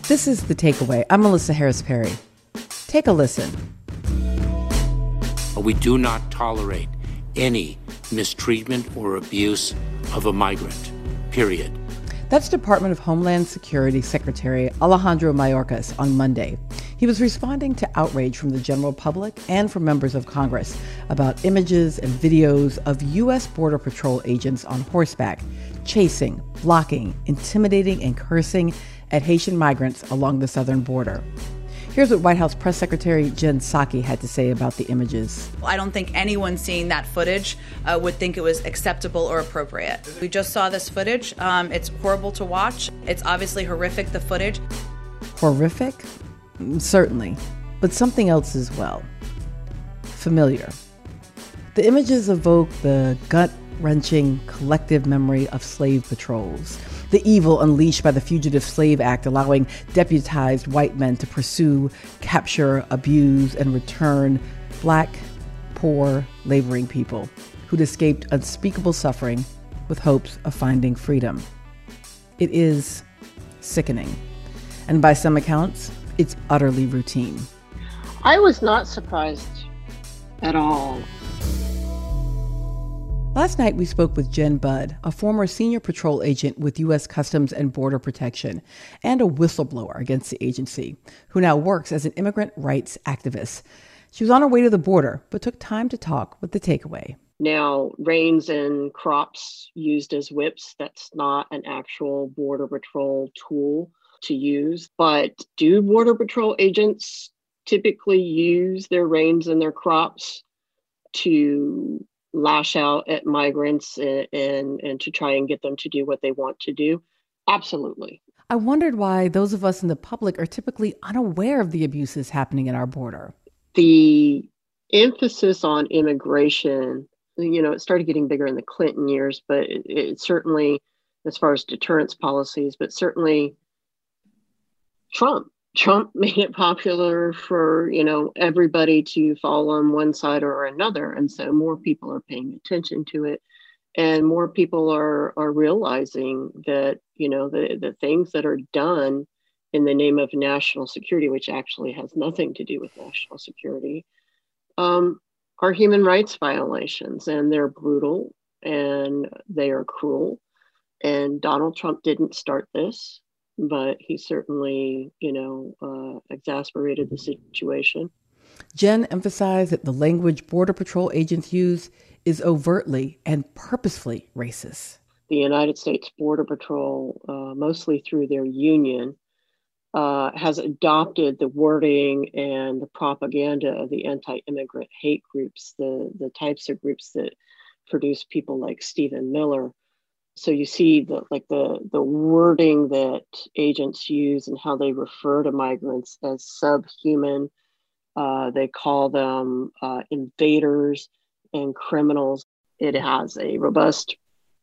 This is The Takeaway. I'm Melissa Harris Perry. Take a listen. We do not tolerate any mistreatment or abuse of a migrant, period. That's Department of Homeland Security Secretary Alejandro Mayorkas on Monday. He was responding to outrage from the general public and from members of Congress about images and videos of U.S. Border Patrol agents on horseback, chasing, blocking, intimidating, and cursing at Haitian migrants along the southern border. Here's what White House Press Secretary Jen Psaki had to say about the images. I don't think anyone seeing that footage would think it was acceptable or appropriate. We just saw this footage. It's horrible to watch. It's obviously horrific, the footage. Horrific? Certainly, but something else as well. Familiar. The images evoke the gut-wrenching collective memory of slave patrols, the evil unleashed by the Fugitive Slave Act, allowing deputized white men to pursue, capture, abuse, and return Black, poor, laboring people who'd escaped unspeakable suffering with hopes of finding freedom. It is sickening, and by some accounts, it's utterly routine. I was not surprised at all. Last night, we spoke with Jen Budd, a former senior patrol agent with U.S. Customs and Border Protection and a whistleblower against the agency, who now works as an immigrant rights activist. She was on her way to the border, but took time to talk with The Takeaway. Now, reins and crops used as whips, that's not an actual Border Patrol tool to use. But do Border Patrol agents typically use their reins and their crops to lash out at migrants and to try and get them to do what they want to do? Absolutely. I wondered why those of us in the public are typically unaware of the abuses happening at our border. The emphasis on immigration, it started getting bigger in the Clinton years, but it certainly, as far as deterrence policies, but certainly Trump made it popular for, everybody to fall on one side or another. And so more people are paying attention to it, and more people are realizing that, the things that are done in the name of national security, which actually has nothing to do with national security, are human rights violations, and they're brutal and they are cruel. And Donald Trump didn't start this, but he certainly, exasperated the situation. Jen emphasized that the language Border Patrol agents use is overtly and purposefully racist. The United States Border Patrol, mostly through their union, has adopted the wording and the propaganda of the anti-immigrant hate groups, the types of groups that produce people like Stephen Miller. So you see the wording that agents use and how they refer to migrants as subhuman. They call them invaders and criminals. It has a robust,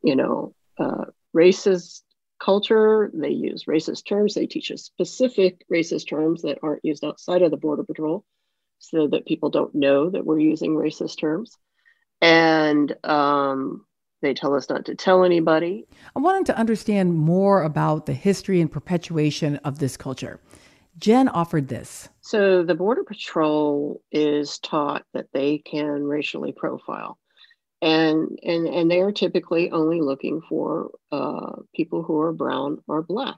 racist culture. They use racist terms. They teach us specific racist terms that aren't used outside of the Border Patrol, so that people don't know that we're using racist terms. And they tell us not to tell anybody. I wanted to understand more about the history and perpetuation of this culture. Jen offered this. So the Border Patrol is taught that they can racially profile. And they are typically only looking for people who are brown or Black.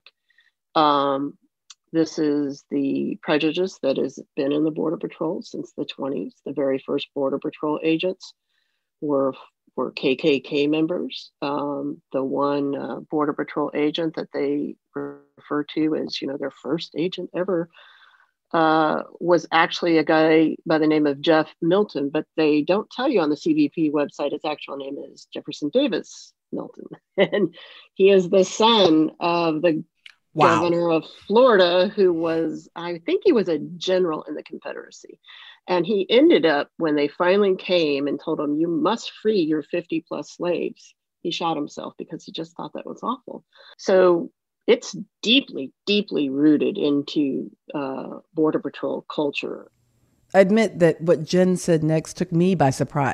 This is the prejudice that has been in the Border Patrol since the 1920s. The very first Border Patrol agents were KKK members. The one Border Patrol agent that they refer to as, their first agent ever was actually a guy by the name of Jeff Milton, but they don't tell you on the CBP website his actual name is Jefferson Davis Milton. And he is the son of the governor of Florida, who was, I think he was a general in the Confederacy. And he ended up, when they finally came and told him, you must free your 50 plus slaves, he shot himself because he just thought that was awful. So it's deeply, deeply rooted into Border Patrol culture. I admit that what Jen said next took me by surprise.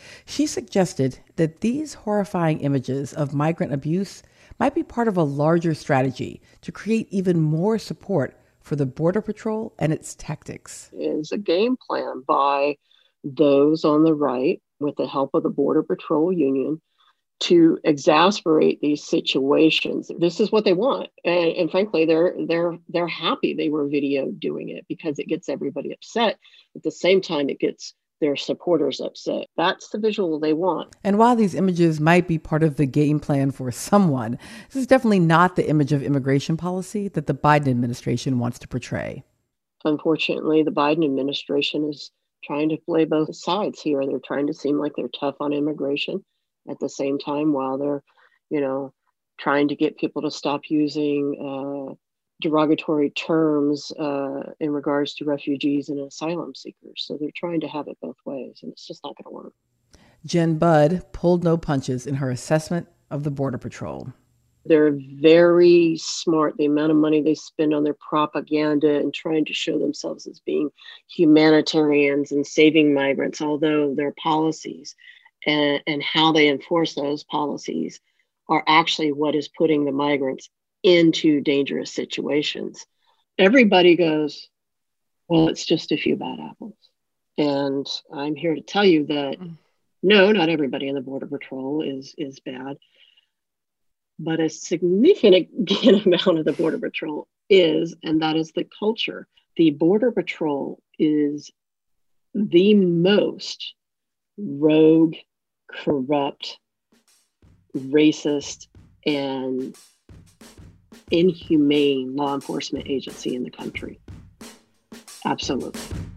She suggested that these horrifying images of migrant abuse might be part of a larger strategy to create even more support for the Border Patrol and its tactics. Is a game plan by those on the right, with the help of the Border Patrol Union, to exasperate these situations. This is what they want, and frankly, they're happy they were videoed doing it because it gets everybody upset. At the same time, it gets their supporters upset. That's the visual they want. And while these images might be part of the game plan for someone, this is definitely not the image of immigration policy that the Biden administration wants to portray. Unfortunately, the Biden administration is trying to play both sides here. They're trying to seem like they're tough on immigration at the same time, while they're, trying to get people to stop using derogatory terms in regards to refugees and asylum seekers. So they're trying to have it both ways, and it's just not going to work. Jen Budd pulled no punches in her assessment of the Border Patrol. They're very smart. The amount of money they spend on their propaganda and trying to show themselves as being humanitarians and saving migrants, although their policies and how they enforce those policies are actually what is putting the migrants into dangerous situations. Everybody goes, well, it's just a few bad apples. And I'm here to tell you that no, not everybody in the Border Patrol is bad, but a significant amount of the Border Patrol is, and that is the culture. The Border Patrol is the most rogue, corrupt, racist, and inhumane law enforcement agency in the country. Absolutely.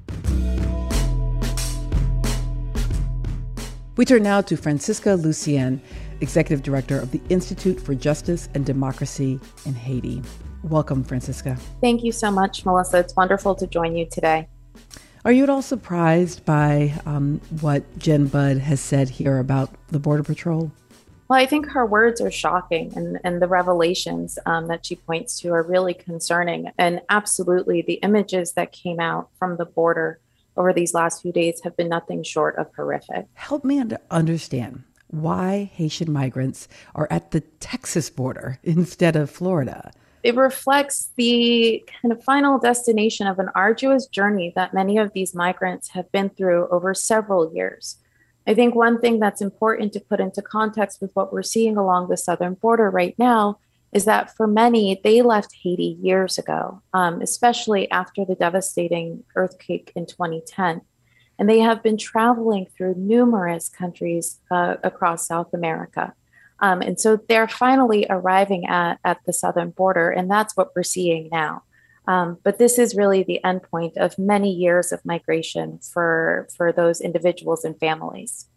We turn now to Francisca Lucien, Executive Director of the Institute for Justice and Democracy in Haiti. Welcome, Francisca. Thank you so much, Melissa. It's wonderful to join you today. Are you at all surprised by what Jen Budd has said here about the Border Patrol? Well, I think her words are shocking, and the revelations that she points to are really concerning. And absolutely, the images that came out from the border over these last few days have been nothing short of horrific. Help me understand why Haitian migrants are at the Texas border instead of Florida. It reflects the kind of final destination of an arduous journey that many of these migrants have been through over several years. I think one thing that's important to put into context with what we're seeing along the southern border right now is that for many, they left Haiti years ago, especially after the devastating earthquake in 2010. And they have been traveling through numerous countries across South America. And so they're finally arriving at the southern border, and that's what we're seeing now. But this is really the endpoint of many years of migration for those individuals and families.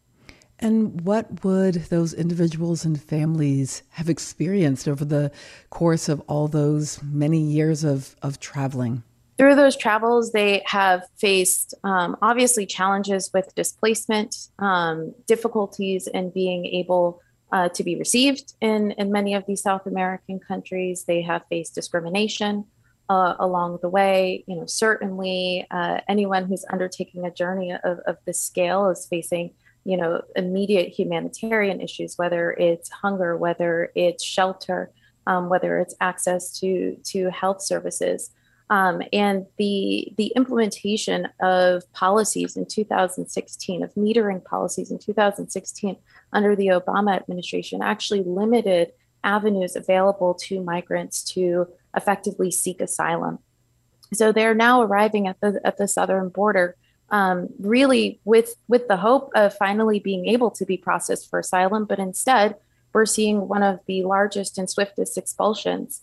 And what would those individuals and families have experienced over the course of all those many years of traveling? Through those travels, they have faced obviously challenges with displacement, difficulties in being able to be received in many of these South American countries. They have faced discrimination along the way. Certainly anyone who's undertaking a journey of this scale is facing immediate humanitarian issues, whether it's hunger, whether it's shelter, whether it's access to health services. And the implementation of policies in 2016, of metering policies in 2016 under the Obama administration, actually limited avenues available to migrants to effectively seek asylum. So they're now arriving at the southern border, really with the hope of finally being able to be processed for asylum, but instead we're seeing one of the largest and swiftest expulsions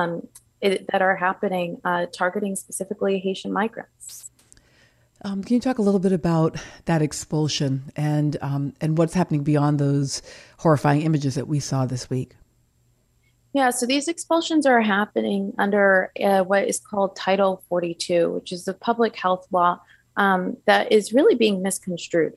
that are happening, targeting specifically Haitian migrants. Can you talk a little bit about that expulsion and what's happening beyond those horrifying images that we saw this week? Yeah, so these expulsions are happening under what is called Title 42, which is the public health law that is really being misconstrued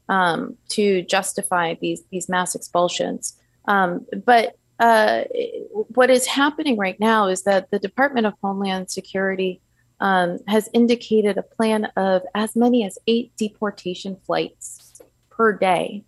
to justify these mass expulsions. But what is happening right now is that the Department of Homeland Security has indicated a plan of as many as 8 deportation flights per day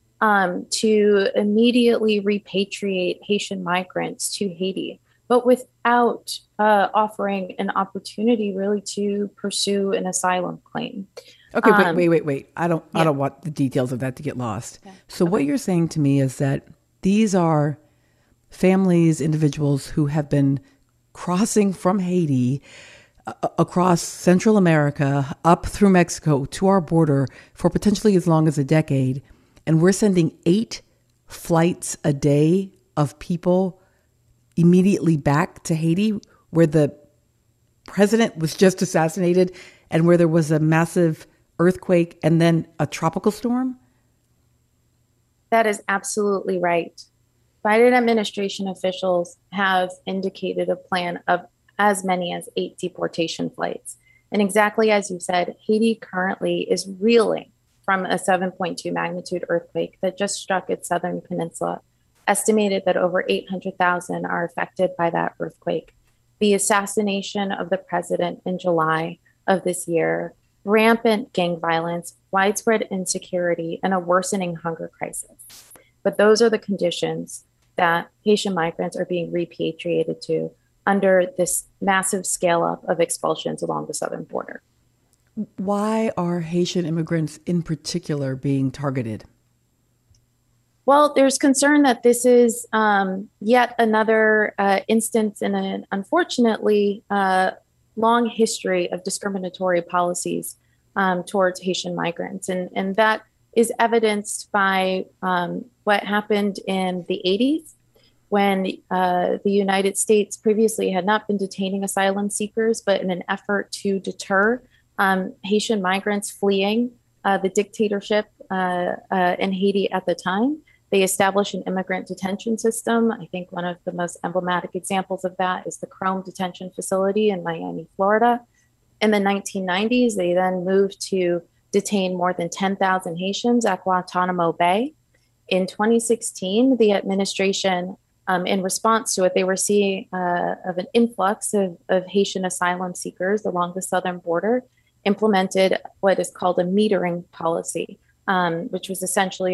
to immediately repatriate Haitian migrants to Haiti, but without offering an opportunity really to pursue an asylum claim. Okay, wait. I don't want the details of that to get lost. Yeah. So what you're saying to me is that these are families, individuals who have been crossing from Haiti across Central America, up through Mexico to our border for potentially as long as a decade. And we're sending 8 flights a day of people immediately back to Haiti, where the president was just assassinated and where there was a massive earthquake and then a tropical storm? That is absolutely right. Biden administration officials have indicated a plan of as many as 8 deportation flights. And exactly as you said, Haiti currently is reeling from a 7.2 magnitude earthquake that just struck its southern peninsula. Estimated that over 800,000 are affected by that earthquake. The assassination of the president in July of this year, rampant gang violence, widespread insecurity, and a worsening hunger crisis. But those are the conditions that Haitian migrants are being repatriated to under this massive scale up of expulsions along the southern border. Why are Haitian immigrants in particular being targeted? Well, there's concern that this is yet another instance in an unfortunately long history of discriminatory policies towards Haitian migrants. And that is evidenced by what happened in the 80s when the United States previously had not been detaining asylum seekers, but in an effort to deter Haitian migrants fleeing the dictatorship in Haiti at the time. They established an immigrant detention system. I think one of the most emblematic examples of that is the Chrome Detention Facility in Miami, Florida. In the 1990s, they then moved to detain more than 10,000 Haitians at Guantanamo Bay. In 2016, the administration, in response to it, they were seeing of an influx of Haitian asylum seekers along the southern border, implemented what is called a metering policy, which was essentially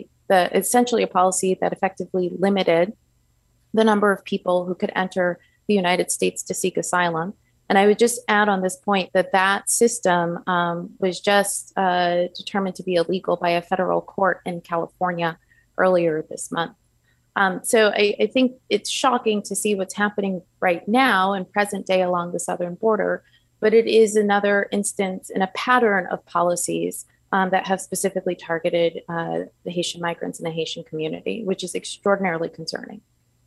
a policy that effectively limited the number of people who could enter the United States to seek asylum. And I would just add on this point that system was just determined to be illegal by a federal court in California earlier this month. So I think it's shocking to see what's happening right now in present day along the southern border, but it is another instance in a pattern of policies that have specifically targeted the Haitian migrants and the Haitian community, which is extraordinarily concerning.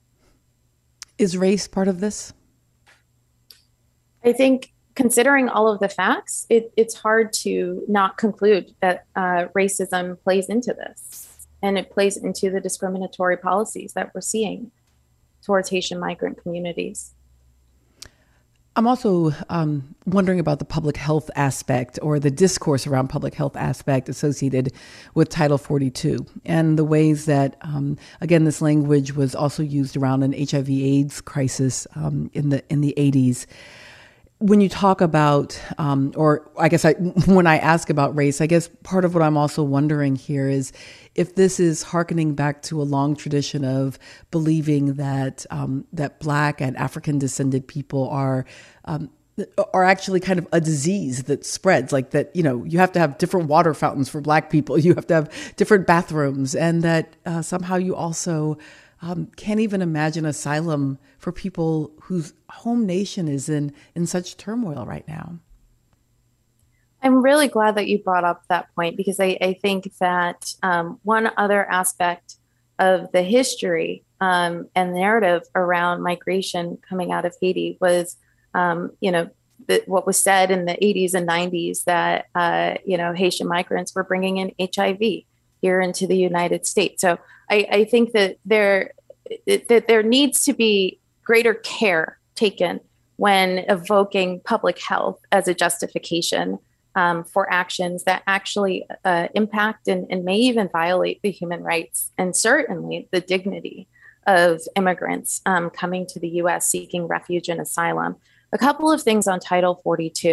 Is race part of this? I think considering all of the facts, it's hard to not conclude that racism plays into this, and it plays into the discriminatory policies that we're seeing towards Haitian migrant communities. I'm also wondering about the public health aspect or the discourse around public health aspect associated with Title 42 and the ways that, again, this language was also used around an HIV/AIDS crisis in the 80s. When you talk about, or I guess when I ask about race, I guess part of what I'm also wondering here is if this is hearkening back to a long tradition of believing that that Black and African descended people are actually kind of a disease that spreads, like that, you have to have different water fountains for Black people, you have to have different bathrooms, and that somehow you also can't even imagine asylum for people whose home nation is in such turmoil right now. I'm really glad that you brought up that point, because I think that one other aspect of the history and narrative around migration coming out of Haiti was, what was said in the 80s and 90s that, Haitian migrants were bringing in HIV here into the United States. So I think that there needs to be greater care taken when evoking public health as a justification for actions that actually impact and may even violate the human rights and certainly the dignity of immigrants coming to the U.S. seeking refuge and asylum. A couple of things on Title 42.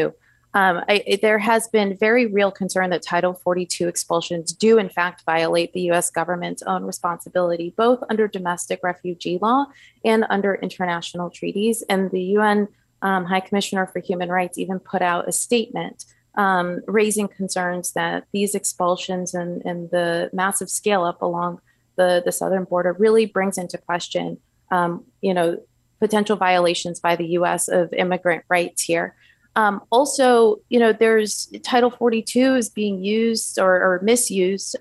There has been very real concern that Title 42 expulsions do, in fact, violate the U.S. government's own responsibility, both under domestic refugee law and under international treaties. And the UN High Commissioner for Human Rights even put out a statement raising concerns that these expulsions and the massive scale up along the southern border really brings into question, potential violations by the U.S. of immigrant rights here. Also, there's Title 42 is being used or misused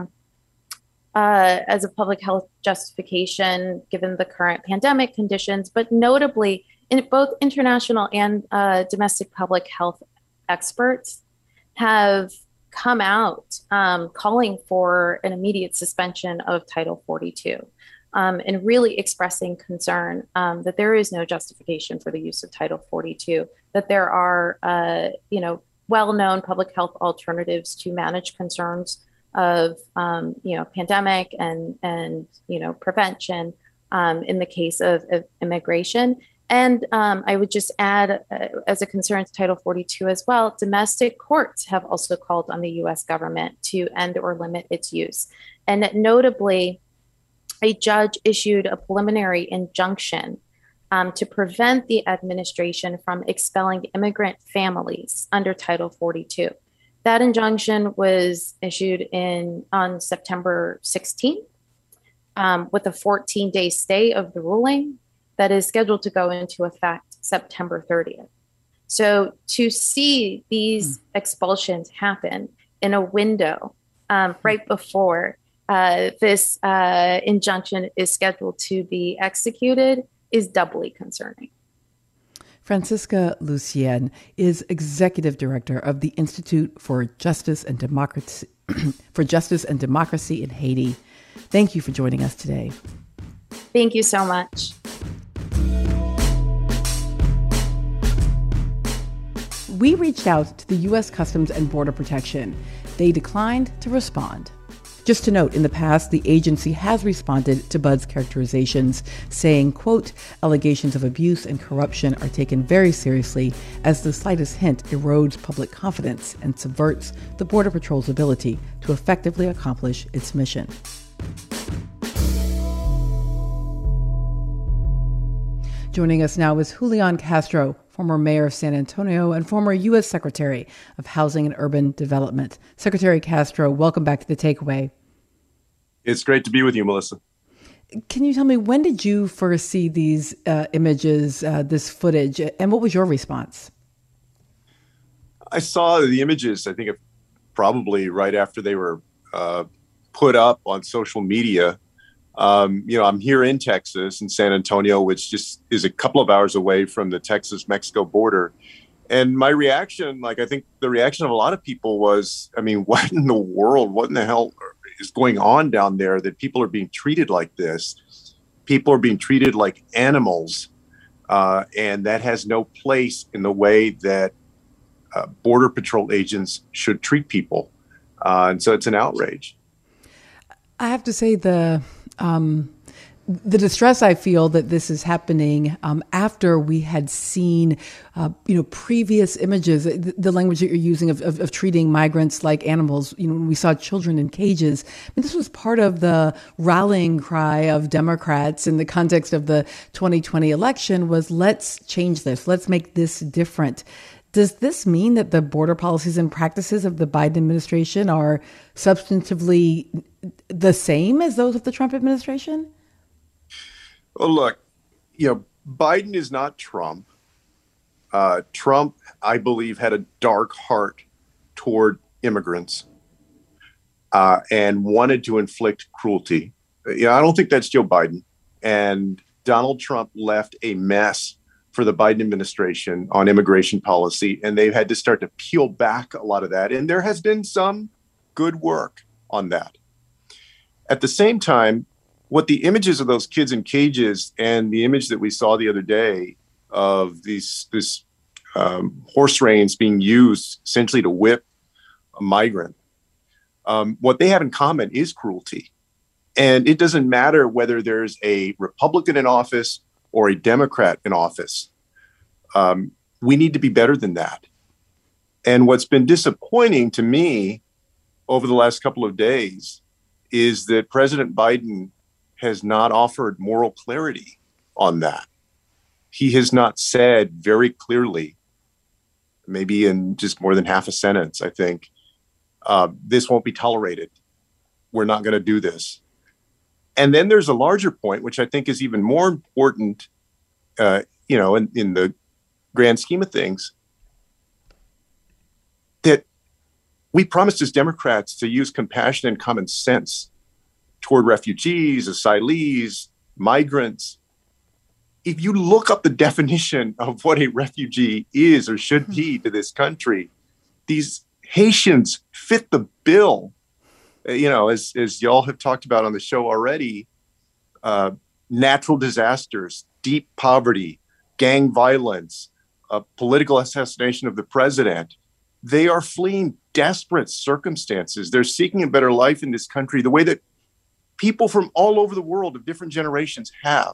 as a public health justification given the current pandemic conditions, but notably in both international and domestic public health experts have come out calling for an immediate suspension of Title 42. And really expressing concern that there is no justification for the use of Title 42, that there are, well-known public health alternatives to manage concerns of, pandemic and prevention in the case of immigration. And I would just add, as a concern to Title 42 as well, domestic courts have also called on the U.S. government to end or limit its use. And notably, a judge issued a preliminary injunction to prevent the administration from expelling immigrant families under Title 42. That injunction was issued on September 16th with a 14-day stay of the ruling that is scheduled to go into effect September 30th. So to see these expulsions happen in a window right before this injunction is scheduled to be executed is doubly concerning. Francisca Lucienne is Executive Director of the Institute for Justice and Democracy in Haiti. Thank you for joining us today. Thank you so much. We reached out to the U.S. Customs and Border Protection. They declined to respond. Just to note, in the past, the agency has responded to Budd's characterizations, saying, quote, allegations of abuse and corruption are taken very seriously as the slightest hint erodes public confidence and subverts the Border Patrol's ability to effectively accomplish its mission. Joining us now is Julian Castro, former mayor of San Antonio and former U.S. Secretary of Housing and Urban Development. Secretary Castro, welcome back to The Takeaway. It's great to be with you, Melissa. Can you tell me, when did you first see these images, this footage, and what was your response? I saw the images, I think, probably right after they were put up on social media. I'm here in Texas, in San Antonio, which just is a couple of hours away from the Texas-Mexico border. And my reaction, I think the reaction of a lot of people was, what in the world, what in the hell is going on down there that people are being treated like this? People are being treated like animals. And that has no place in the way that Border Patrol agents should treat people. And so it's an outrage. I have to say the distress I feel that this is happening after we had seen, previous images, the language that you're using of treating migrants like animals. When we saw children in cages, this was part of the rallying cry of Democrats in the context of the 2020 election was, let's change this. Let's make this different. Does this mean that the border policies and practices of the Biden administration are substantively the same as those of the Trump administration? Well, look, Biden is not Trump. Trump, I believe, had a dark heart toward immigrants and wanted to inflict cruelty. I don't think that's Joe Biden. And Donald Trump left a mess for the Biden administration on immigration policy, and they've had to start to peel back a lot of that. And there has been some good work on that. At the same time, what the images of those kids in cages and the image that we saw the other day of this horse reins being used essentially to whip a migrant, what they have in common is cruelty. And it doesn't matter whether there's a Republican in office or a Democrat in office. We need to be better than that. And what's been disappointing to me over the last couple of days is that President Biden has not offered moral clarity on that. He has not said very clearly, maybe in just more than half a sentence, I think, this won't be tolerated. We're not going to do this. And then there's a larger point, which I think is even more important, in the grand scheme of things, that we promised as Democrats to use compassion and common sense toward refugees, asylees, migrants. If you look up the definition of what a refugee is or should be to this country, these Haitians fit the bill. As y'all have talked about on the show already, natural disasters, deep poverty, gang violence, political assassination of the president. They are fleeing desperate circumstances. They're seeking a better life in this country the way that people from all over the world of different generations have.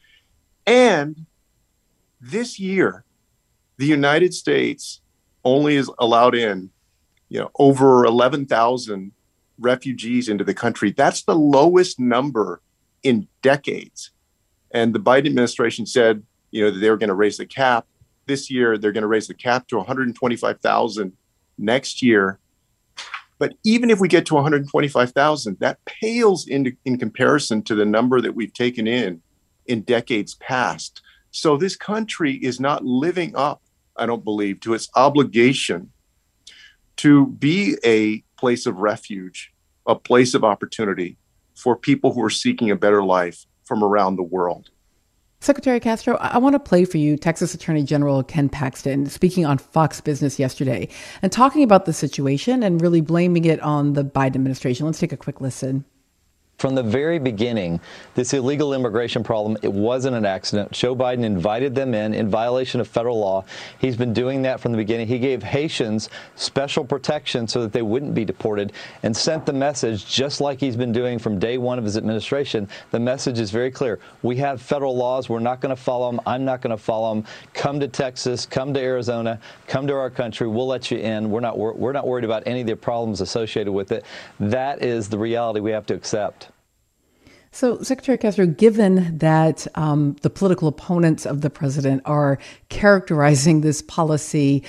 And this year, the United States only is allowed in, over 11,000 refugees into the country. That's the lowest number in decades. And the Biden administration said, that they were going to raise the cap. This year, they're going to raise the cap to 125,000 next year. But even if we get to 125,000, that pales in comparison to the number that we've taken in decades past. So this country is not living up, I don't believe, to its obligation to be a place of refuge, a place of opportunity for people who are seeking a better life from around the world. Secretary Castro, I want to play for you Texas Attorney General Ken Paxton speaking on Fox Business yesterday and talking about the situation and really blaming it on the Biden administration. Let's take a quick listen. From the very beginning, this illegal immigration problem, it wasn't an accident. Joe Biden invited them in violation of federal law. He's been doing that from the beginning. He gave Haitians special protection so that they wouldn't be deported and sent the message, just like he's been doing from day one of his administration. The message is very clear. We have federal laws. We're not going to follow them. I'm not going to follow them. Come to Texas. Come to Arizona. Come to our country. We'll let you in. We're not worried about any of the problems associated with it. That is the reality we have to accept. So, Secretary Castro, given that the political opponents of the president are characterizing this policy,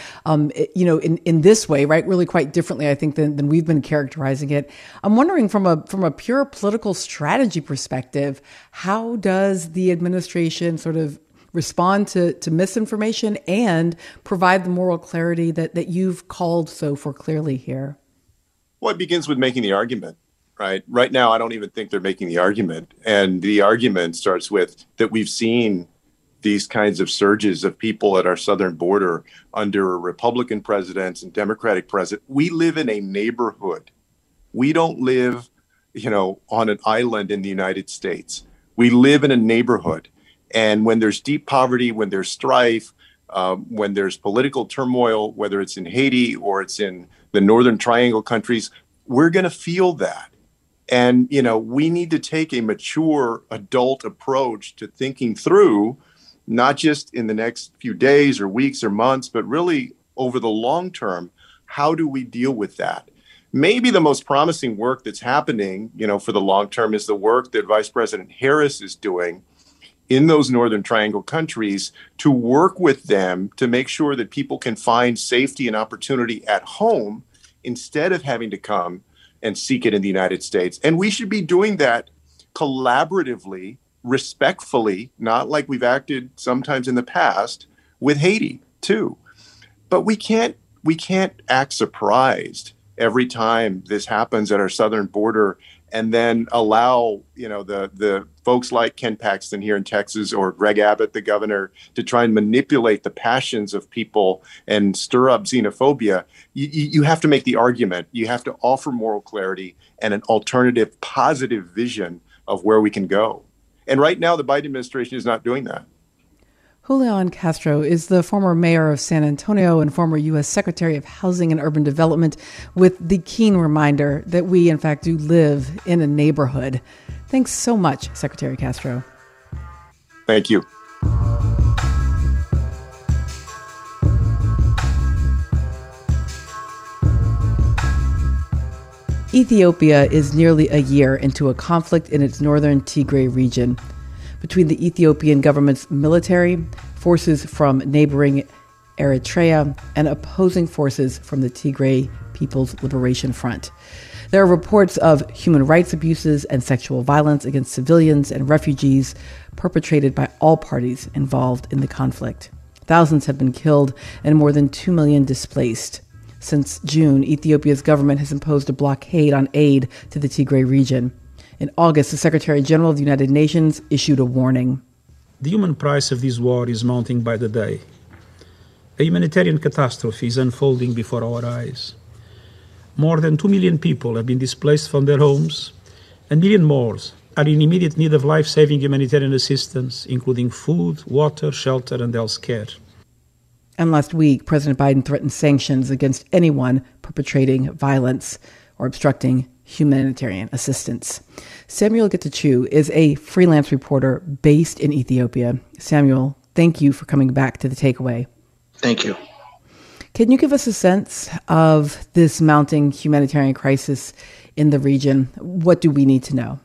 in this way, right, really quite differently, I think, than we've been characterizing it, I'm wondering from a pure political strategy perspective, how does the administration sort of respond to misinformation and provide the moral clarity that you've called so for clearly here? Well, it begins with making the argument. Right now, I don't even think they're making the argument. And the argument starts with that we've seen these kinds of surges of people at our southern border under Republican presidents and Democratic presidents. We live in a neighborhood. We don't live, on an island in the United States. We live in a neighborhood. And when there's deep poverty, when there's strife, when there's political turmoil, whether it's in Haiti or it's in the Northern Triangle countries, we're going to feel that. And, we need to take a mature adult approach to thinking through, not just in the next few days or weeks or months, but really over the long term, how do we deal with that? Maybe the most promising work that's happening, for the long term is the work that Vice President Harris is doing in those Northern Triangle countries to work with them to make sure that people can find safety and opportunity at home instead of having to come and seek it in the United States. And we should be doing that collaboratively, respectfully, not like we've acted sometimes in the past with Haiti too. But we can't act surprised every time this happens at our southern border and then allow, the folks like Ken Paxton here in Texas or Greg Abbott, the governor, to try and manipulate the passions of people and stir up xenophobia. You have to make the argument. You have to offer moral clarity and an alternative, positive vision of where we can go. And right now, the Biden administration is not doing that. Julian Castro is the former mayor of San Antonio and former U.S. Secretary of Housing and Urban Development, with the keen reminder that we, in fact, do live in a neighborhood. Thanks so much, Secretary Castro. Thank you. Ethiopia is nearly a year into a conflict in its northern Tigray region between the Ethiopian government's military, forces from neighboring Eritrea, and opposing forces from the Tigray People's Liberation Front. There are reports of human rights abuses and sexual violence against civilians and refugees perpetrated by all parties involved in the conflict. Thousands have been killed and more than 2 million displaced. Since June, Ethiopia's government has imposed a blockade on aid to the Tigray region. In August, the Secretary General of the United Nations issued a warning. The human price of this war is mounting by the day. A humanitarian catastrophe is unfolding before our eyes. More than 2 million people have been displaced from their homes, and 1 million more are in immediate need of life-saving humanitarian assistance, including food, water, shelter, and health care. And last week, President Biden threatened sanctions against anyone perpetrating violence or obstructing humanitarian assistance. Samuel Getachew is a freelance reporter based in Ethiopia. Samuel, thank you for coming back to The Takeaway. Thank you. Can you give us a sense of this mounting humanitarian crisis in the region? What do we need to know?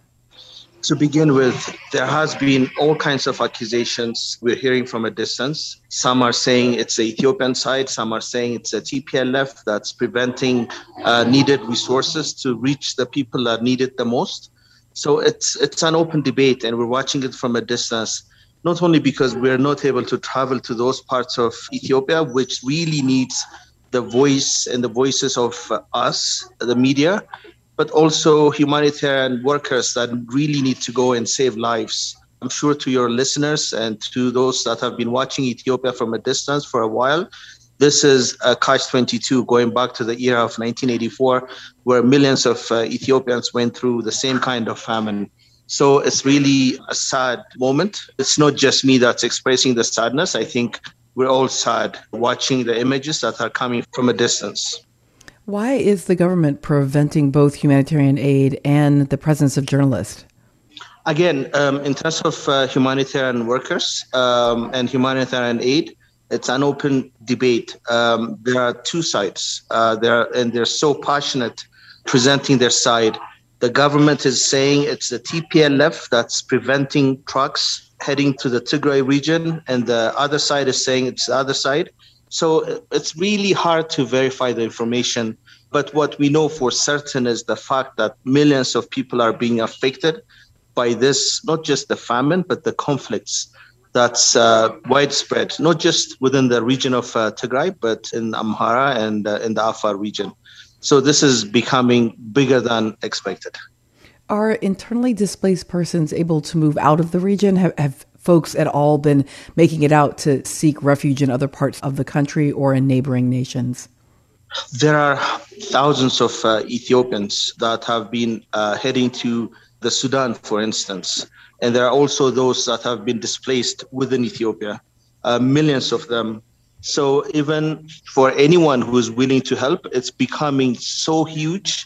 To begin with, there has been all kinds of accusations we're hearing from a distance. Some are saying it's the Ethiopian side. Some are saying it's the TPLF that's preventing needed resources to reach the people that need it the most. So it's an open debate, and we're watching it from a distance, not only because we're not able to travel to those parts of Ethiopia, which really needs the voice and the voices of us, the media, but also humanitarian workers that really need to go and save lives. I'm sure to your listeners and to those that have been watching Ethiopia from a distance for a while, this is a catch-22 going back to the era of 1984, where millions of Ethiopians went through the same kind of famine. So it's really a sad moment. It's not just me that's expressing the sadness. I think we're all sad watching the images that are coming from a distance. Why is the government preventing both humanitarian aid and the presence of journalists? Again, in terms of humanitarian workers and humanitarian aid, it's an open debate. There are two sides, they're so passionate presenting their side. The government is saying it's the TPLF that's preventing trucks heading to the Tigray region, and the other side is saying it's the other side. So it's really hard to verify the information. But what we know for certain is the fact that millions of people are being affected by this, not just the famine, but the conflicts that's widespread, not just within the region of Tigray, but in Amhara and in the Afar region. So this is becoming bigger than expected. Are internally displaced persons able to move out of the region? Have folks at all been making it out to seek refuge in other parts of the country or in neighboring nations? There are thousands of Ethiopians that have been heading to the Sudan, for instance. And there are also those that have been displaced within Ethiopia, millions of them. So even for anyone who is willing to help, it's becoming so huge.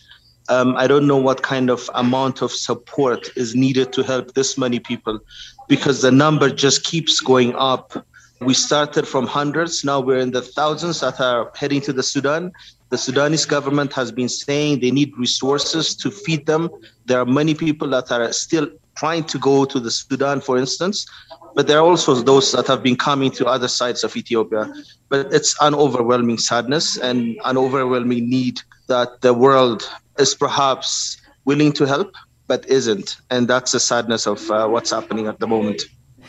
I don't know what kind of amount of support is needed to help this many people, because the number just keeps going up. We started from hundreds, now we're in the thousands that are heading to the Sudan. The Sudanese government has been saying they need resources to feed them. There are many people that are still trying to go to the Sudan, for instance, but there are also those that have been coming to other sides of Ethiopia. But it's an overwhelming sadness and an overwhelming need that the world is perhaps willing to help, but isn't. And that's the sadness of what's happening at the moment.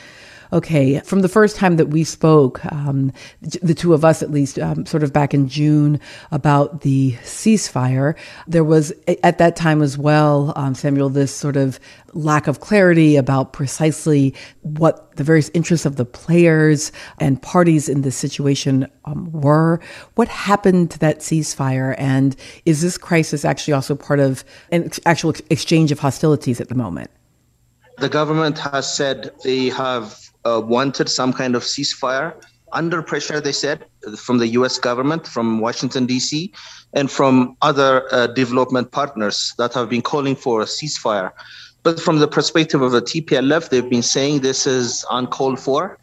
Okay, from the first time that we spoke, the two of us at least, sort of back in June, about the ceasefire, there was at that time as well, Samuel, this sort of lack of clarity about precisely what the various interests of the players and parties in this situation were. What happened to that ceasefire? And is this crisis actually also part of an actual exchange of hostilities at the moment? The government has said they have wanted some kind of ceasefire under pressure, they said, from the U.S. government, from Washington, D.C., and from other development partners that have been calling for a ceasefire. But from the perspective of the TPLF, they've been saying this is uncalled for,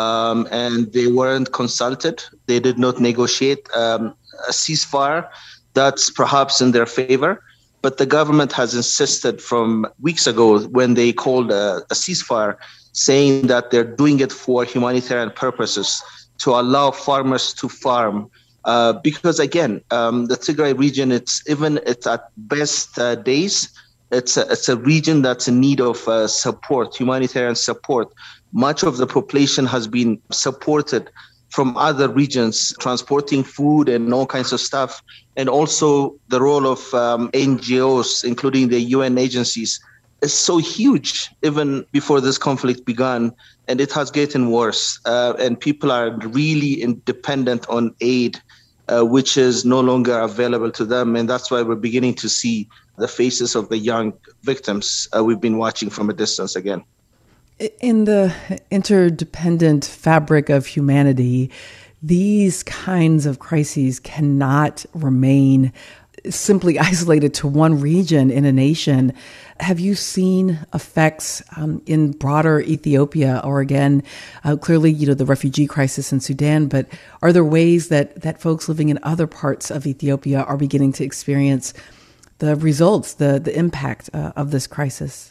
and they weren't consulted. They did not negotiate a ceasefire that's perhaps in their favor. But the government has insisted from weeks ago when they called a ceasefire, saying that they're doing it for humanitarian purposes to allow farmers to farm. Because again, the Tigray region, it's at best days, it's a region that's in need of support, humanitarian support. Much of the population has been supported from other regions, transporting food and all kinds of stuff. And also the role of NGOs, including the UN agencies, is so huge even before this conflict began. And it has gotten worse. And people are really dependent on aid, which is no longer available to them. And that's why we're beginning to see the faces of the young victims we've been watching from a distance again. In the interdependent fabric of humanity, these kinds of crises cannot remain simply isolated to one region in a nation. Have you seen effects in broader Ethiopia or again, clearly, the refugee crisis in Sudan, but are there ways that folks living in other parts of Ethiopia are beginning to experience the results, the impact of this crisis?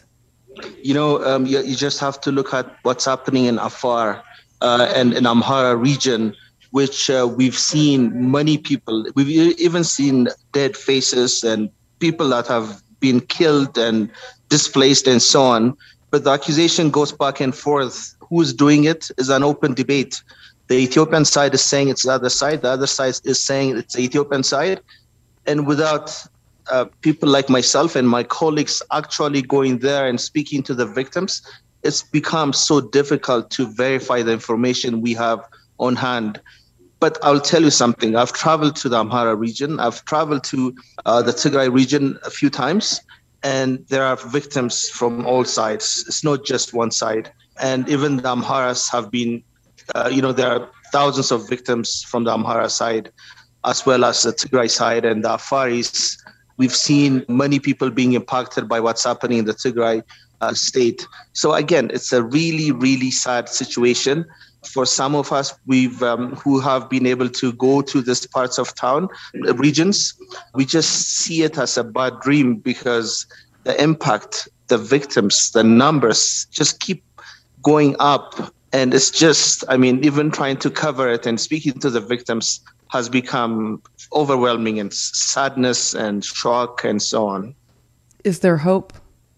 You just have to look at what's happening in Afar and in Amhara region, which we've seen many people, we've even seen dead faces and people that have been killed and displaced and so on. But the accusation goes back and forth. Who's doing it is an open debate. The Ethiopian side is saying it's the other side. The other side is saying it's the Ethiopian side. And without people like myself and my colleagues actually going there and speaking to the victims, it's become so difficult to verify the information we have on hand. But I'll tell you something. I've traveled to the Amhara region. I've traveled to the Tigray region a few times, and there are victims from all sides. It's not just one side. And even the Amharas have been, there are thousands of victims from the Amhara side, as well as the Tigray side and the Afaris. We've seen many people being impacted by what's happening in the Tigray state. So again, it's a really, really sad situation. For some of us, who have been able to go to these parts of town, regions, we just see it as a bad dream because the impact, the victims, the numbers just keep going up. And it's just, even trying to cover it and speaking to the victims has become overwhelming and sadness and shock and so on. Is there hope?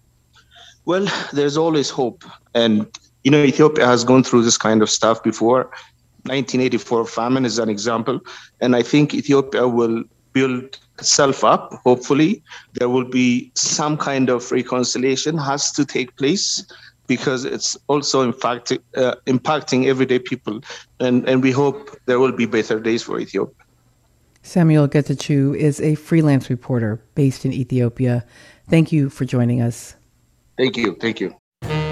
Well, there's always hope. And, Ethiopia has gone through this kind of stuff before. 1984 famine is an example. And I think Ethiopia will build itself up, hopefully. There will be some kind of reconciliation has to take place because it's also, in fact, impacting everyday people. And we hope there will be better days for Ethiopia. Samuel Getachew is a freelance reporter based in Ethiopia. Thank you for joining us. Thank you. Thank you.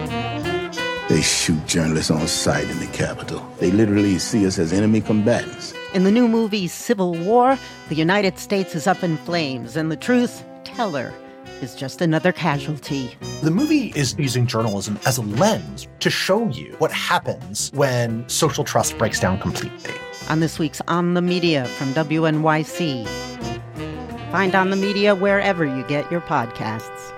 They shoot journalists on sight in the Capitol. They literally see us as enemy combatants. In the new movie Civil War, the United States is up in flames, and the truth teller is just another casualty. The movie is using journalism as a lens to show you what happens when social trust breaks down completely. On this week's On the Media from WNYC. Find On the Media wherever you get your podcasts.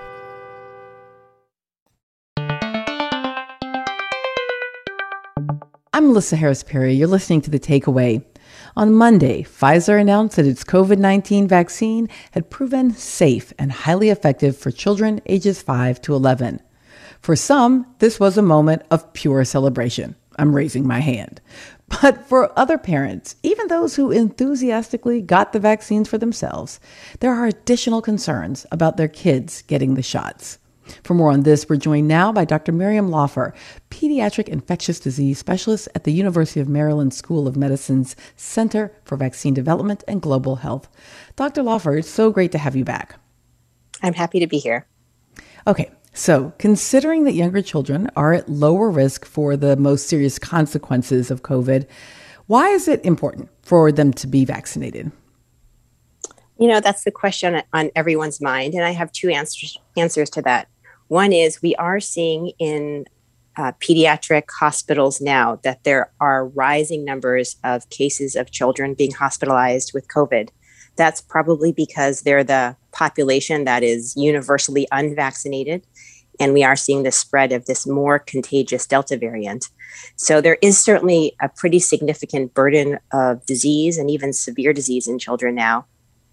I'm Melissa Harris Perry. You're listening to The Takeaway. On Monday, Pfizer announced that its COVID-19 vaccine had proven safe and highly effective for children ages 5 to 11. For some, this was a moment of pure celebration. I'm raising my hand. But for other parents, even those who enthusiastically got the vaccines for themselves, there are additional concerns about their kids getting the shots. For more on this, we're joined now by Dr. Miriam Laufer, pediatric infectious disease specialist at the University of Maryland School of Medicine's Center for Vaccine Development and Global Health. Dr. Laufer, it's so great to have you back. I'm happy to be here. Okay, so considering that younger children are at lower risk for the most serious consequences of COVID, why is it important for them to be vaccinated? That's the question on everyone's mind, and I have two answers to that. One is we are seeing in pediatric hospitals now that there are rising numbers of cases of children being hospitalized with COVID That's probably because they're the population that is universally unvaccinated, and we are seeing the spread of this more contagious Delta variant. So there is certainly a pretty significant burden of disease and even severe disease in children now.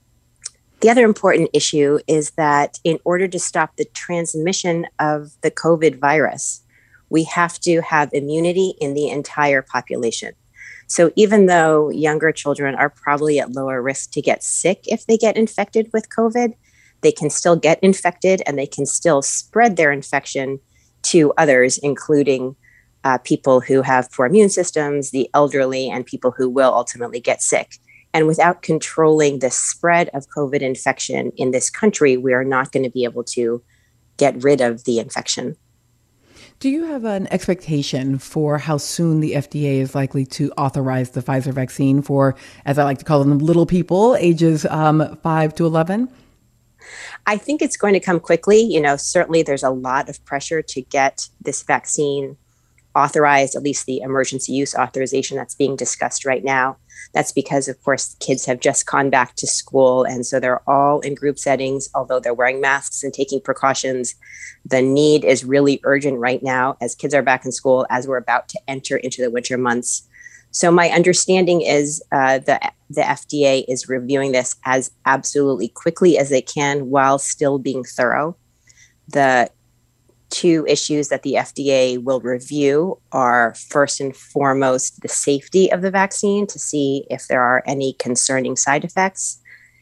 The other important issue is that in order to stop the transmission of the COVID virus, we have to have immunity in the entire population. So even though younger children are probably at lower risk to get sick if they get infected with COVID, they can still get infected and they can still spread their infection to others, including people who have poor immune systems, the elderly, and people who will ultimately get sick. And without controlling the spread of COVID infection in this country, we are not going to be able to get rid of the infection. Do you have an expectation for how soon the FDA is likely to authorize the Pfizer vaccine for, as I like to call them, little people, ages 5 to 11? I think it's going to come quickly. You know, certainly there's a lot of pressure to get this vaccine authorized, at least the emergency use authorization that's being discussed right now. That's because, of course, kids have just gone back to school. And so they're all in group settings, although they're wearing masks and taking precautions. The need is really urgent right now as kids are back in school, as we're about to enter into the winter months. So my understanding is the FDA is reviewing this as absolutely quickly as they can while still being thorough. The two issues that the FDA will review are, first and foremost, the safety of the vaccine to see if there are any concerning side effects.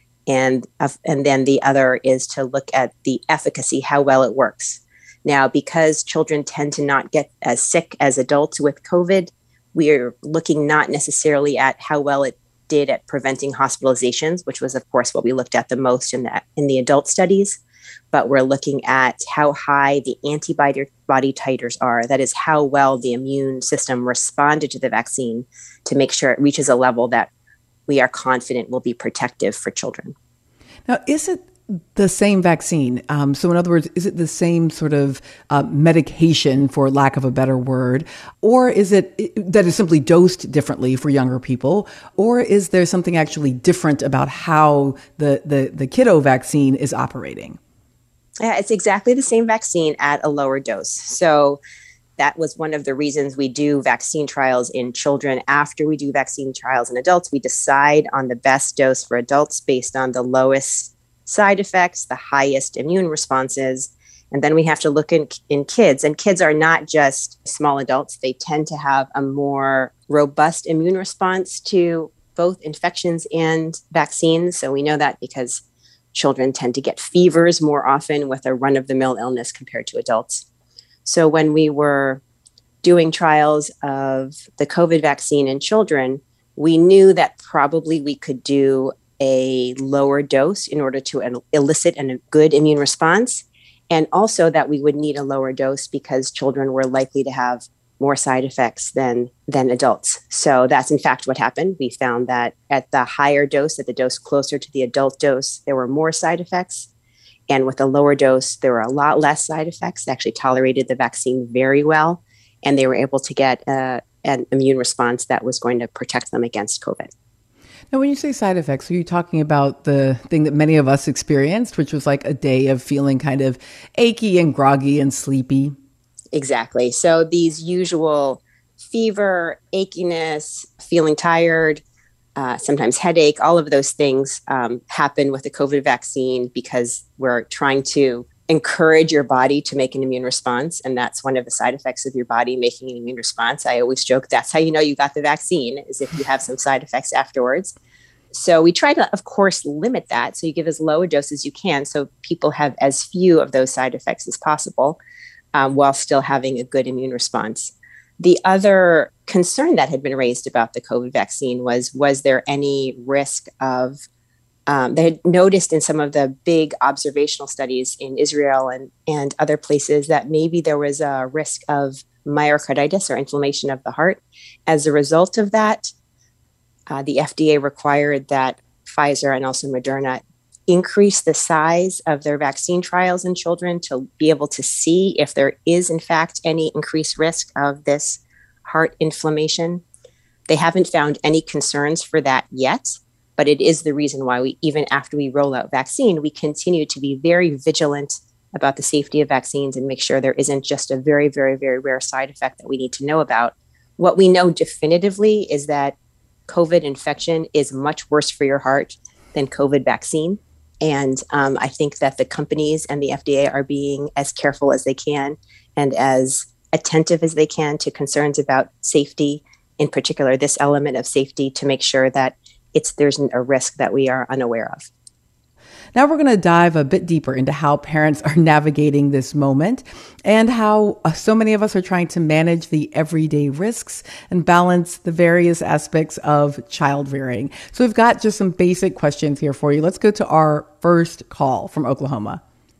And then the other is to look at the efficacy, how well it works. Now, because children tend to not get as sick as adults with COVID, we're looking not necessarily at how well it did at preventing hospitalizations, which was, of course, what we looked at the most in the adult studies. But we're looking at how high the antibody titers are. That is how well the immune system responded to the vaccine to make sure it reaches a level that we are confident will be protective for children. Now, is it the same vaccine? So in other words, is it the same sort of medication, for lack of a better word, or is it that is simply dosed differently for younger people? Or is there something actually different about how the kiddo vaccine is operating? Yeah, it's exactly the same vaccine at a lower dose. So that was one of the reasons we do vaccine trials in children. After we do vaccine trials in adults, we decide on the best dose for adults based on the lowest side effects, the highest immune responses. And then we have to look in kids. And kids are not just small adults. They tend to have a more robust immune response to both infections and vaccines. So we know that because children tend to get fevers more often with a run-of-the-mill illness compared to adults. So when we were doing trials of the COVID vaccine in children, we knew that probably we could do a lower dose in order to elicit a good immune response, and also that we would need a lower dose because children were likely to have more side effects than adults. So that's in fact what happened. We found that at the higher dose, at the dose closer to the adult dose, there were more side effects. And with a lower dose, there were a lot less side effects. They actually tolerated the vaccine very well. And they were able to get an immune response that was going to protect them against COVID. Now, when you say side effects, are you talking about the thing that many of us experienced, which was like a day of feeling kind of achy and groggy and sleepy? Exactly. So these usual fever, achiness, feeling tired, sometimes headache, all of those things happen with the COVID vaccine because we're trying to encourage your body to make an immune response. And that's one of the side effects of your body making an immune response. I always joke, that's how you know you got the vaccine, is if you have some side effects afterwards. So we try to, of course, limit that. So you give as low a dose as you can so people have as few of those side effects as possible. While still having a good immune response. The other concern that had been raised about the COVID vaccine was there any risk of, they had noticed in some of the big observational studies in Israel and other places that maybe there was a risk of myocarditis or inflammation of the heart. As a result of that, the FDA required that Pfizer and also Moderna increase the size of their vaccine trials in children to be able to see if there is, in fact, any increased risk of this heart inflammation. They haven't found any concerns for that yet, But it is the reason why we, even after we roll out vaccine, we continue to be very vigilant about the safety of vaccines and make sure there isn't just a very, very, very rare side effect that we need to know about. What we know definitively is that COVID infection is much worse for your heart than COVID vaccine. And I think that the companies and the FDA are being as careful as they can and as attentive as they can to concerns about safety, in particular, this element of safety, to make sure that there's a risk that we are unaware of. Now we're going to dive a bit deeper into how parents are navigating this moment and how so many of us are trying to manage the everyday risks and balance the various aspects of child rearing. So we've got just some basic questions here for you. Let's go to our first call from Oklahoma.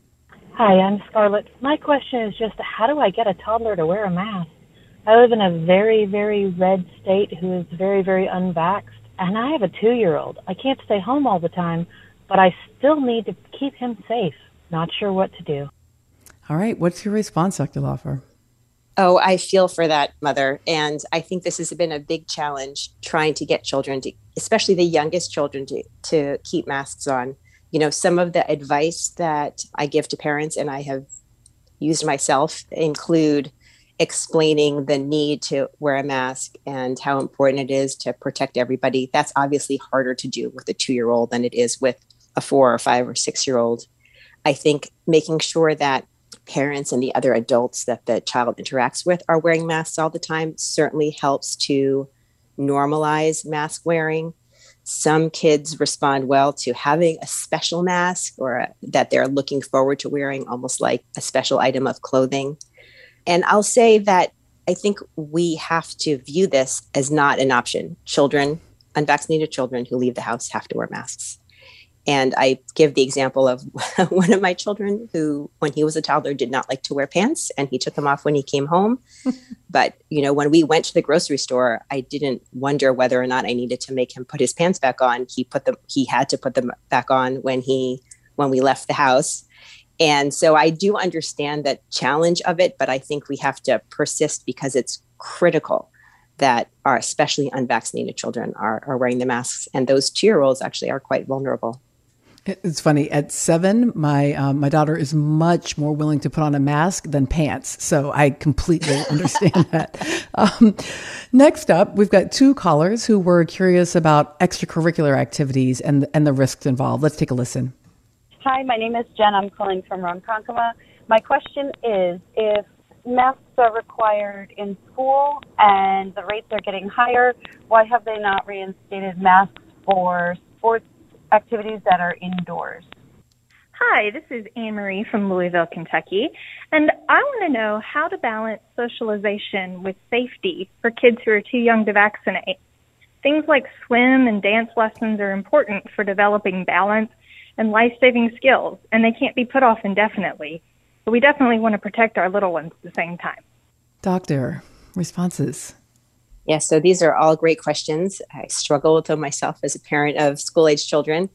Hi, I'm Scarlett. My question is just, how do I get a toddler to wear a mask? I live in a very, very red state who is very, very unvaxxed, and I have a 2-year-old. I can't stay home all the time, but I still need to keep him safe. Not sure what to do. All right. What's your response, Dr. Laufer? Oh, I feel for that mother. And I think this has been a big challenge trying to get children to, especially the youngest children, to keep masks on. You know, some of the advice that I give to parents and I have used myself include explaining the need to wear a mask and how important it is to protect everybody. That's obviously harder to do with a 2-year-old than it is with a 4 or 5 or 6-year-old. I think making sure that parents and the other adults that the child interacts with are wearing masks all the time certainly helps to normalize mask wearing. Some kids respond well to having a special mask or that they're looking forward to wearing, almost like a special item of clothing. And I'll say that I think we have to view this as not an option. Children, unvaccinated children who leave the house have to wear masks. And I give the example of one of my children who, when he was a toddler, did not like to wear pants, and he took them off when he came home. But, you know, when we went to the grocery store, I didn't wonder whether or not I needed to make him put his pants back on. He had to put them back on when we left the house. And so I do understand that challenge of it, but I think we have to persist because it's critical that our especially unvaccinated children are wearing the masks. And those 2-year-olds actually are quite vulnerable. It's funny. At 7, my daughter is much more willing to put on a mask than pants. So I completely understand that. Next up, we've got 2 callers who were curious about extracurricular activities and the risks involved. Let's take a listen. Hi, my name is Jen. I'm calling from Ronkonkoma. My question is, if masks are required in school and the rates are getting higher, why have they not reinstated masks for sports activities that are indoors? Hi, this is Anne-Marie from Louisville, Kentucky, and I want to know how to balance socialization with safety for kids who are too young to vaccinate. Things like swim and dance lessons are important for developing balance and life-saving skills, and they can't be put off indefinitely. But we definitely want to protect our little ones at the same time. Doctor, responses? Yes, so these are all great questions. I struggle with them myself as a parent of school-age children.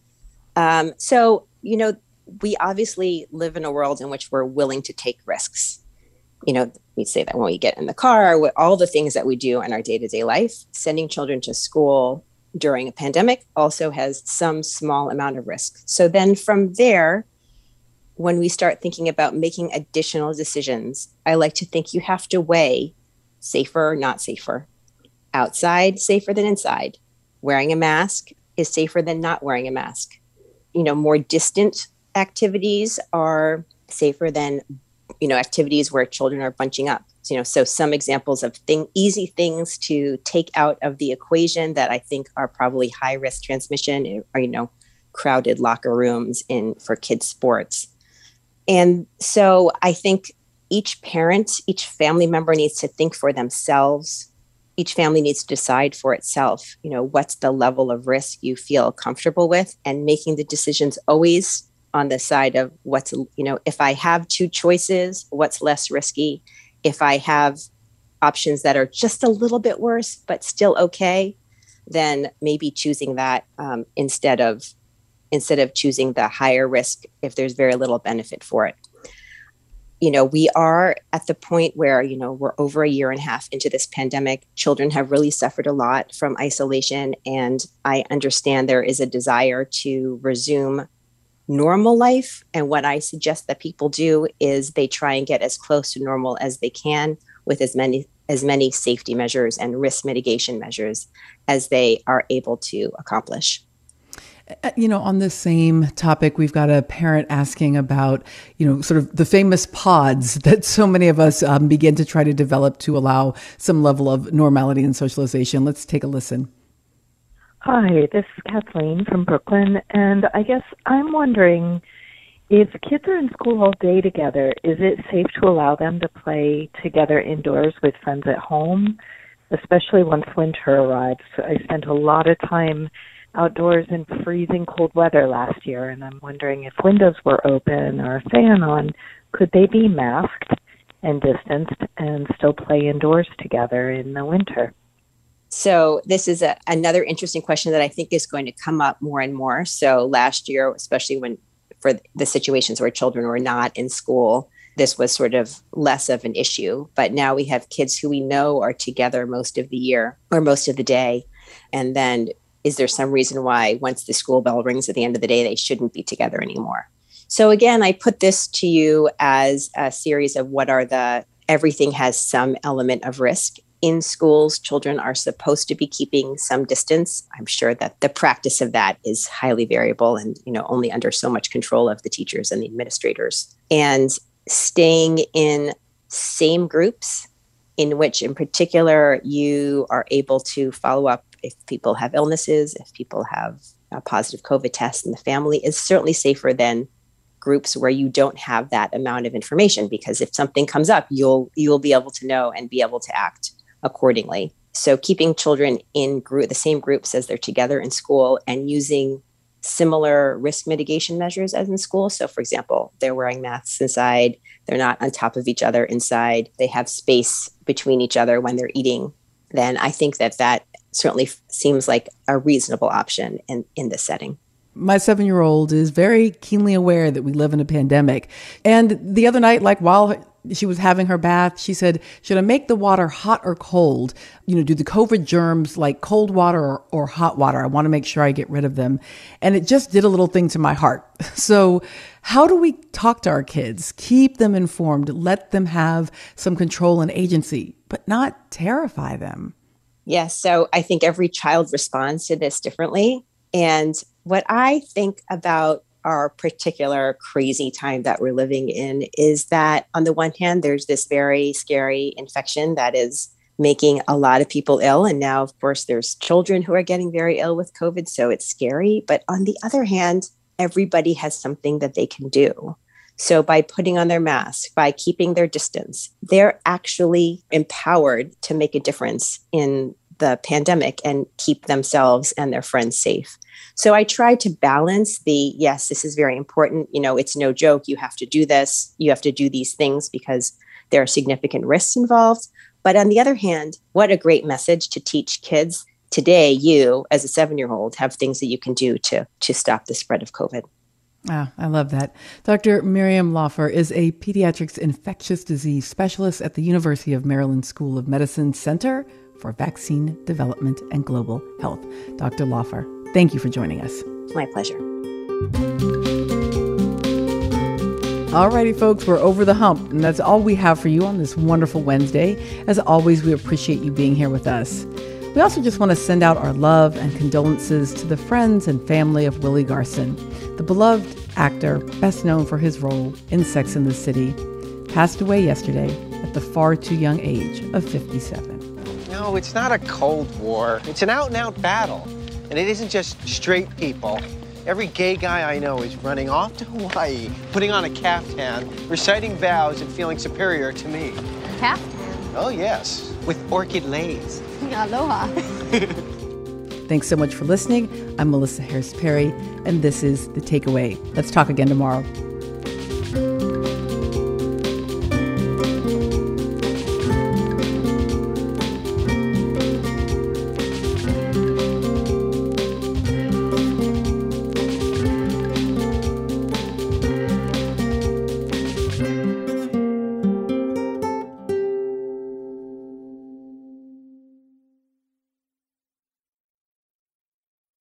So, you know, we obviously live in a world in which we're willing to take risks. You know, we say that when we get in the car, all the things that we do in our day-to-day life, sending children to school during a pandemic also has some small amount of risk. So then from there, when we start thinking about making additional decisions, I like to think you have to weigh safer or not safer. Outside, safer than inside. Wearing a mask is safer than not wearing a mask. You know, more distant activities are safer than, you know, activities where children are bunching up. You know, so some examples of easy things to take out of the equation that I think are probably high risk transmission are, you know, crowded locker rooms for kids' sports. And so I think each parent, each family member needs to think for themselves. Each family needs to decide for itself, you know, what's the level of risk you feel comfortable with, and making the decisions always on the side of what's, you know, if I have 2 choices, what's less risky? If I have options that are just a little bit worse, but still okay, then maybe choosing that instead of choosing the higher risk if there's very little benefit for it. We are at the point where, we're over a year and a half into this pandemic. Children have really suffered a lot from isolation. And I understand there is a desire to resume normal life. And what I suggest that people do is they try and get as close to normal as they can with as many safety measures and risk mitigation measures as they are able to accomplish. On this same topic, we've got a parent asking about, sort of the famous pods that so many of us begin to try to develop to allow some level of normality and socialization. Let's take a listen. Hi, this is Kathleen from Brooklyn, and I guess I'm wondering, if kids are in school all day together, is it safe to allow them to play together indoors with friends at home, especially once winter arrives? I spent a lot of time outdoors in freezing cold weather last year, and I'm wondering if windows were open or a fan on, could they be masked and distanced and still play indoors together in the winter? So this is another interesting question that I think is going to come up more and more. So last year, especially for the situations where children were not in school, this was sort of less of an issue. But now we have kids who we know are together most of the year or most of the day. And then is there some reason why once the school bell rings at the end of the day, they shouldn't be together anymore? So again, I put this to you as a series of everything has some element of risk. In schools, children are supposed to be keeping some distance. I'm sure that the practice of that is highly variable and, only under so much control of the teachers and the administrators. And staying in same groups in which in particular you are able to follow up if people have illnesses, if people have a positive COVID test in the family, is certainly safer than groups where you don't have that amount of information, because if something comes up, you'll be able to know and be able to act accordingly. So keeping children in the same groups as they're together in school and using similar risk mitigation measures as in school. So for example, they're wearing masks inside, they're not on top of each other inside, they have space between each other when they're eating, then I think that certainly seems like a reasonable option in this setting. My 7-year-old is very keenly aware that we live in a pandemic. And the other night, while she was having her bath, she said, should I make the water hot or cold? Do the COVID germs like cold water or hot water? I want to make sure I get rid of them. And it just did a little thing to my heart. So how do we talk to our kids, keep them informed, let them have some control and agency, but not terrify them? Yes. So I think every child responds to this differently. And what I think about our particular crazy time that we're living in is that on the one hand, there's this very scary infection that is making a lot of people ill. And now, of course, there's children who are getting very ill with COVID. So it's scary. But on the other hand, everybody has something that they can do. So by putting on their mask, by keeping their distance, they're actually empowered to make a difference in the pandemic and keep themselves and their friends safe. So I try to balance yes, this is very important. It's no joke. You have to do this. You have to do these things because there are significant risks involved. But on the other hand, what a great message to teach kids. Today, you, as a 7-year-old, have things that you can do to stop the spread of COVID. Ah, I love that. Dr. Miriam Laufer is a pediatrics infectious disease specialist at the University of Maryland School of Medicine Center for Vaccine Development and Global Health. Dr. Laufer, thank you for joining us. My pleasure. Alrighty, folks, we're over the hump, and that's all we have for you on this wonderful Wednesday. As always, we appreciate you being here with us. We also just want to send out our love and condolences to the friends and family of Willie Garson, the beloved actor best known for his role in Sex and the City, passed away yesterday at the far too young age of 57. No, it's not a Cold War. It's an out-and-out battle. And it isn't just straight people. Every gay guy I know is running off to Hawaii, putting on a caftan, reciting vows, and feeling superior to me. Caftan? Oh, yes. With orchid lace. Aloha. Thanks so much for listening. I'm Melissa Harris Perry, and this is The Takeaway. Let's talk again tomorrow.